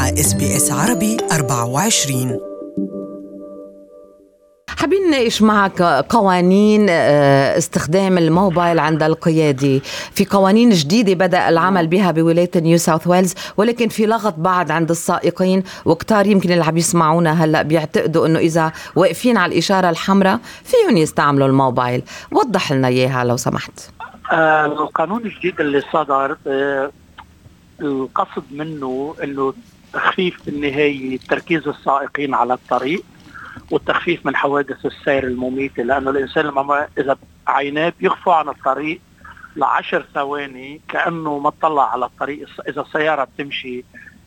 مع SBS عربي 24. حابين نناقش معك قوانين استخدام الموبايل عند القيادة. في قوانين جديدة بدأ العمل بها بولاية نيو ساوث ويلز، ولكن في لغط بعض عند السائقين، وكتار يمكن اللي عم يسمعونا هلأ بيعتقدوا أنه إذا واقفين على الإشارة الحمراء فيهم يستعملوا الموبايل. وضح لنا إياها لو سمحت. القانون الجديد اللي صدر القصد منه أنه تخفيف بالنهاية تركيز السائقين على الطريق والتخفيف من حوادث السير المميتة، لأنه الإنسان لما إذا عيناه بيخفوا عن الطريق ل10 ثواني كأنه ما اطلع على الطريق. إذا السيارة بتمشي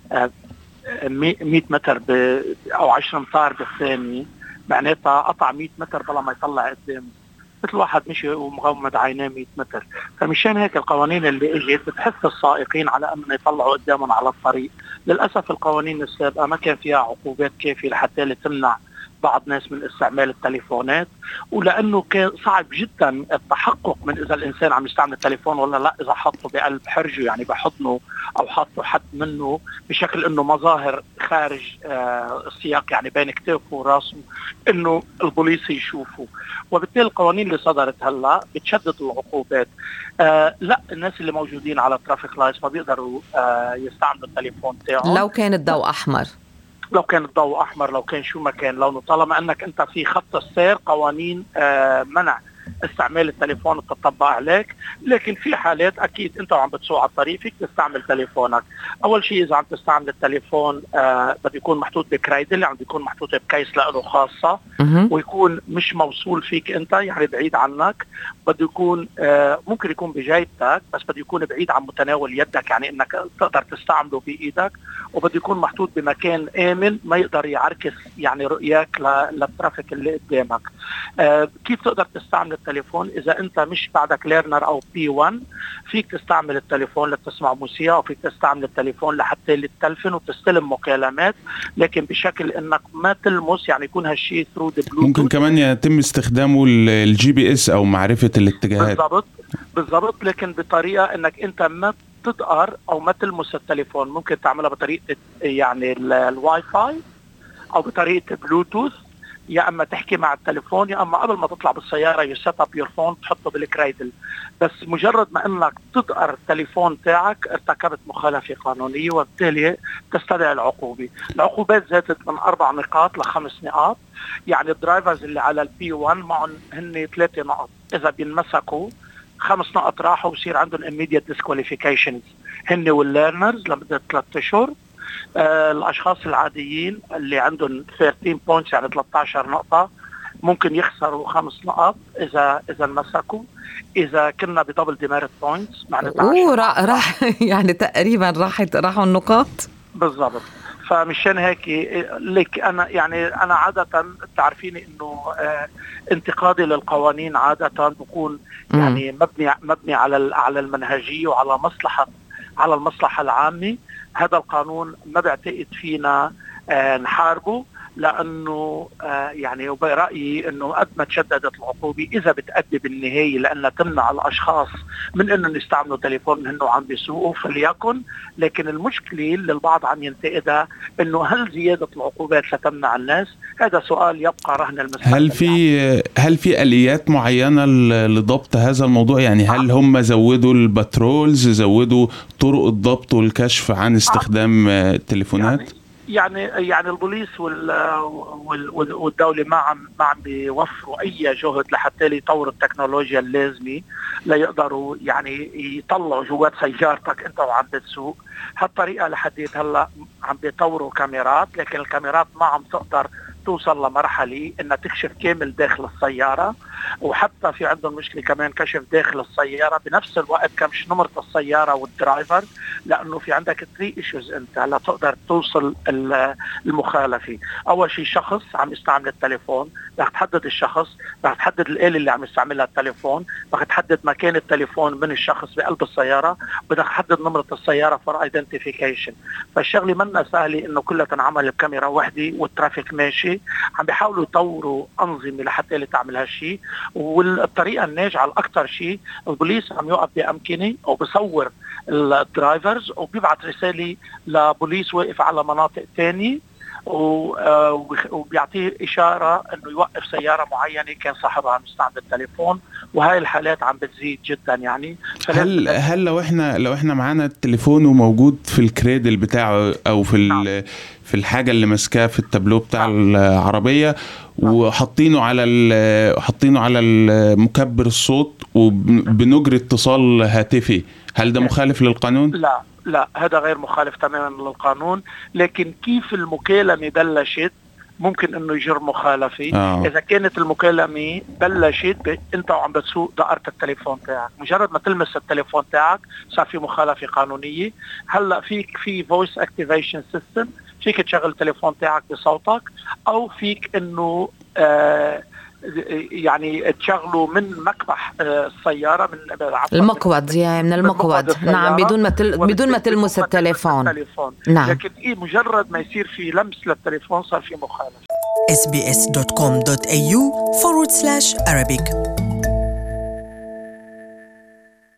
100 متر أو 10 أمتار بالثانية، معناتها قطع 100 متر بلا ما يطلع قدامه، مثل واحد مشي ومغمض عيناه 100 متر. فمشان هيك القوانين اللي اجت بتحث السائقين على أن يطلعوا قدامهم على الطريق. للأسف القوانين السابقة ما كان فيها عقوبات كافية لحتى تمنع بعض ناس من استعمال التليفونات، ولأنه كان صعب جدا التحقق من إذا الإنسان عم يستعمل التليفون ولا لا، إذا حطه بقلب حرجه يعني بحضنه أو حطه حد منه بشكل إنه مظاهر خارج السياق، يعني بين كتافه وراسه، إنه البوليس يشوفه. وبالتالي القوانين اللي صدرت هلا بتشدد العقوبات. لا، الناس اللي موجودين على الترافيك لايتس ما بيقدروا يستعملوا التليفون تاعهم لو كان الضوء أحمر، لو كان الضوء أحمر، لو كان شو ما كان لونه، طالما أنك أنت في خط السير قوانين منع استعمال التليفون تطبق عليك. لكن في حالات أكيد أنت عم بتسوق على الطريق فيك تستعمل تليفونك. أول شيء إذا عم تستعمل التليفون بده يكون محطوط بكرايدل، يعني بده يكون محطوط بكيس له خاصة، ويكون مش موصول فيك أنت، يعني بعيد عنك. بده يكون ممكن يكون بجيبتك، بس بده يكون بعيد عن متناول يدك، يعني إنك تقدر تستعمله بإيدك. وبده يكون محطوط بمكان آمن ما يقدر يعركس يعني رؤياك للترافيك اللي قدامك. كيف تقدر تستعمل التليفون؟ إذا أنت مش بعدك ليرنر أو P1 فيك تستعمل التليفون لتسمع موسيقى، أو فيك تستعمل التليفون لحتى تتلفن وتستلم مكالمات، لكن بشكل إنك ما تلمس، يعني يكون هالشيء ثرو ذا بلوتوث. ممكن كمان يتم استخدامه الGPS أو معرفة الاتجاهات. بالضبط، لكن بطريقة إنك أنت ما تقدر أو ما تلمس التليفون. ممكن تعملها بطريقة يعني الواي فاي أو بطريقة بلوتوث، يا اما تحكي مع التليفون، يا اما قبل ما تطلع بالسياره يسيت اب يور فون تحطه بالكرايدل. بس مجرد ما انك تدقر التليفون تاعك ارتكبت مخالفه قانونيه، وبالتالي تستدعي العقوبه. العقوبات زادت من 4 نقاط ل5 نقاط. يعني الدرايفرز اللي على البي 1 معهم هن 3 نقط، اذا بينمسكوا 5 نقط راحوا وبصير عندهم immediate disqualifications هن والليرنرز لمده 3 أشهر. الأشخاص العاديين اللي عندهم 13 بوينتس يعني 13 نقطة ممكن يخسروا 5 نقط إذا انمسكوا. إذا كنا بدبل ديميرت بوينتس معناتها راح يعني تقريبا راحوا النقاط بالضبط. فمشان هيك لك أنا عادة تعرفيني إنه انتقادي للقوانين عادة بكون يعني مبني على المنهجية وعلى المصلحة العامة. هذا القانون ما بعتقد فينا نحاربه، لأنه يعني برأيي أنه قد ما تشددت العقوبة إذا بتأدي بالنهاية لأنها تمنع الأشخاص من أنه يستعملوا تليفون أنه عم بيسوقوا فليكن. لكن المشكلة اللي البعض عم ينتقدها أنه هل زيادة العقوبات ستمنع الناس؟ هذا سؤال يبقى رهن المستقبل. هل في آليات معينة لضبط هذا الموضوع؟ يعني هل هم زودوا الباترولز، زودوا طرق الضبط والكشف عن استخدام التليفونات؟ يعني البوليس والدولة ما عم بيوفروا أي جهد لحتى يطوروا التكنولوجيا اللازمة ليقدروا يعني يطلعوا جوات سيارتك أنت وعم بتسوق. هالطريقة لحد هلا عم بيطوروا كاميرات، لكن الكاميرات ما عم تقدر توصل لمرحلة إنها تكشف كامل داخل السيارة. وحتى في عندهم مشكلة كمان كشف داخل السيارة بنفس الوقت كمش نمرة السيارة والدرايفر، لأنه في عندك 3 issues أنت لا تقدر توصل المخالفة. أول شيء شخص عم يستعمل التليفون، بدك تحدد الشخص، بدك تحدد الآلة اللي عم يستعملها التليفون، بدك تحدد مكان التليفون من الشخص بقلب السيارة، بدك تحدد نمرة السيارة for identification. فالشغلة منا سهلة إنه كلها تنعمل بكاميرا واحدة والترافيك ماشي. القانونية. عم بيحاولوا يطوروا أنظمة لحتى تعمل هالشيء، والطريقة الناجعة الأكثر شيء البوليس عم يوقف بأمكنة أو بصور الدرايفرز وبيبعت رسالة لبوليس واقف على مناطق تانية وبيعطيه إشارة أنه يوقف سيارة معينة كان صاحبها عم يستعمل التليفون. وهاي الحالات عم بتزيد جدا يعني. هل لو احنا معانا التليفون وموجود في الكريدل بتاعه او في الحاجة اللي ماسكاه في التابلو بتاع العربية وحطينه على المكبر الصوت وبنجري اتصال هاتفي، هل ده مخالف للقانون؟ لا هذا غير مخالف تماما للقانون، لكن كيف المكالمة بلشت ممكن انه يجر مخالفة. اذا كانت المكالمة بلشت انت وعم بتسوق دائرة التليفون تاعك، مجرد ما تلمس التليفون تاعك صار في مخالفة قانونية. هلا في voice activation system، فيك تشغل التليفون تاعك بصوتك او فيك انه يعني تشغله من مكبح السيارة، من المقود، من المقود. نعم، بدون ما تلمس التليفون. نعم. لكن مجرد ما يصير في لمس للتليفون صار في مخالفة. sbs.com.au/Arabic